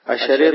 الشريط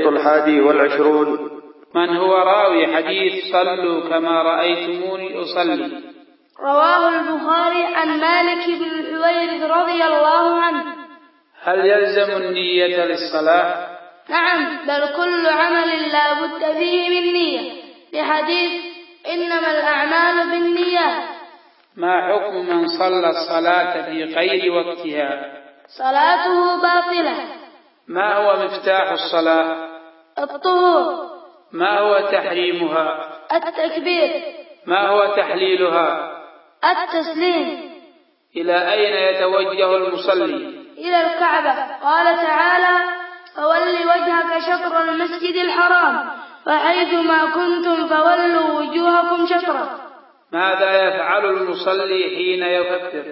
21. من هو راوي حديث صلوا كما رأيتموني أصلي؟ رواه البخاري عن مالك بن الحويرث رضي الله عنه. هل يلزم النية للصلاة؟ نعم، بل كل عمل لا بد فيه من نية، لحديث إنما الأعمال بالنيات. ما حكم من صلى الصلاة في غير وقتها؟ صلاته باطلة. ما هو مفتاح الصلاة؟ الطهور. ما هو تحريمها؟ التكبير. ما هو تحليلها؟ التسليم. إلى أين يتوجه المصلي؟ إلى الكعبة. قال تعالى: فول وجهك شطر المسجد الحرام وحيث ما كنتم فولوا وجوهكم شطره. ماذا يفعل المصلي حين يكبر؟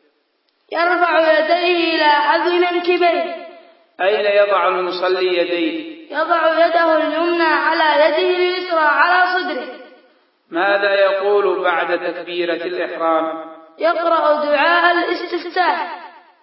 يرفع يديه إلى حذو منكبيه. أين يضع المصلي يديه؟ يضع يده اليمنى على يده اليسرى على صدره. ماذا يقول بعد تكبيرة الإحرام؟ يقرأ دعاء الاستفتاح.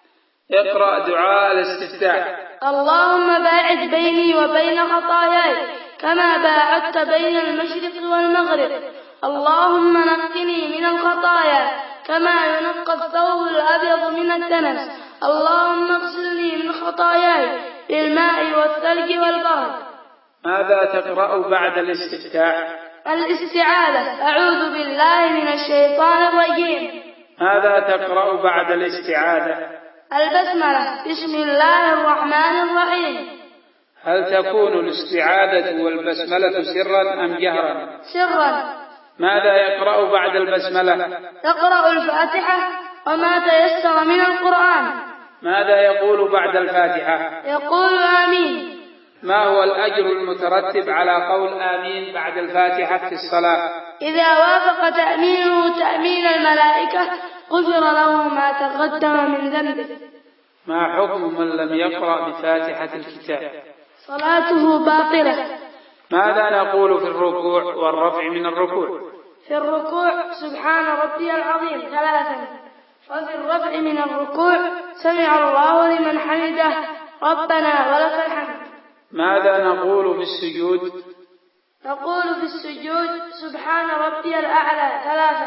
اقرأ دعاء الاستفتاح. اللهم باعد بيني وبين خطاياي كما باعدت بين المشرق والمغرب. اللهم نقني من الخطايا كما ينقى الثوب الأبيض من الدنس. اللهم اغسلني من خطاياي بالماء والثلج والبرد. ماذا تقرأ بعد الاستفتاح؟ الاستعاذة: أعوذ بالله من الشيطان الرجيم. ماذا تقرأ بعد الاستعاذة؟ البسملة: بسم الله الرحمن الرحيم. هل تكون الاستعاذة والبسملة سرا أم جهرا؟ سرا. ماذا يقرأ بعد البسملة؟ يقرأ الفاتحة وما تيسر من القرآن. ماذا يقول بعد الفاتحة؟ يقول آمين. ما هو الأجر المترتب على قول آمين بعد الفاتحة في الصلاة؟ إذا وافق تأمينه تأمين الملائكة غفر له ما تقدم من ذنبه. ما حكم من لم يقرأ بفاتحة الكتاب؟ صلاته باطلة. ماذا نقول في الركوع والرفع من الركوع؟ في الركوع سبحان ربي العظيم 3. وفي الرفع من الركوع سمع الله لمن حمده ربنا ولك الحمد. ماذا نقول في السجود؟ نقول في السجود سبحان ربي الأعلى 3.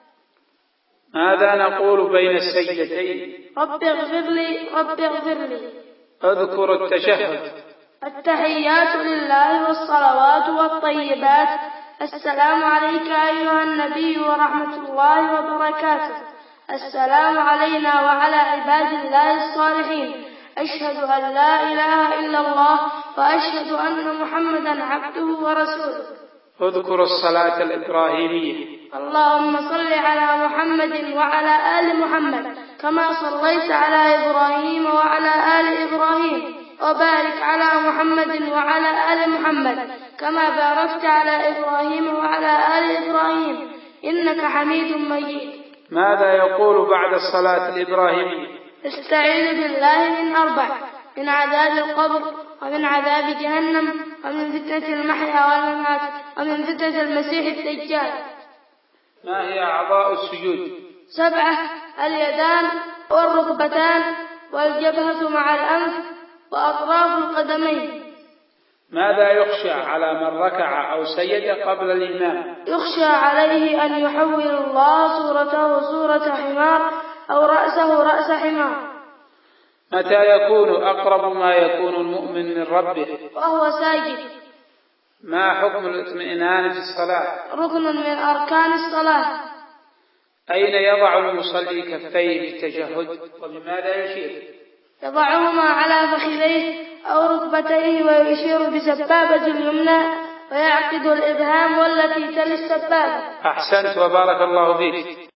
ماذا نقول بين السجدتين؟ رب اغفر لي رب اغفر لي. اذكر التشهد. التحيات لله والصلوات والطيبات. السلام عليك أيها النبي ورحمة الله وبركاته. السلام علينا وعلى عباد الله الصالحين. أشهد أن لا إله إلا الله وأشهد أن محمدا عبده ورسوله. اذكر الصلاة الإبراهيمية. اللهم صل على محمد وعلى آل محمد كما صليت على إبراهيم وعلى آل إبراهيم، وبارك على محمد وعلى آل محمد كما باركت على إبراهيم وعلى آل إبراهيم إنك حميد مجيد. ماذا يقول بعد الصلاة الإبراهيمية؟ استعيذ بالله من 4: من عذاب القبر ومن عذاب جهنم ومن فتنة المحيا والممات ومن فتنة المسيح الدجال. ما هي أعضاء السجود؟ 7: اليدان والركبتان والجبهة مع الأنف وأطراف القدمين. ماذا يخشى على من ركع أو سجد قبل الإمام؟ يخشى عليه أن يحول الله صورته صورة حمار أو رأسه رأس حمار. متى يكون أقرب ما يكون المؤمن من ربه؟ وهو ساجد. ما حكم الاطمئنان في الصلاة؟ ركن من أركان الصلاة. أين يضع المصلي كفيه في التشهد وبماذا يشير؟ يضعهما على فخذيه أو ركبتيه ويشير بسبابة اليمنى ويعقد الإبهام والتي تلي السبابة. أحسنت وبارك الله فيك.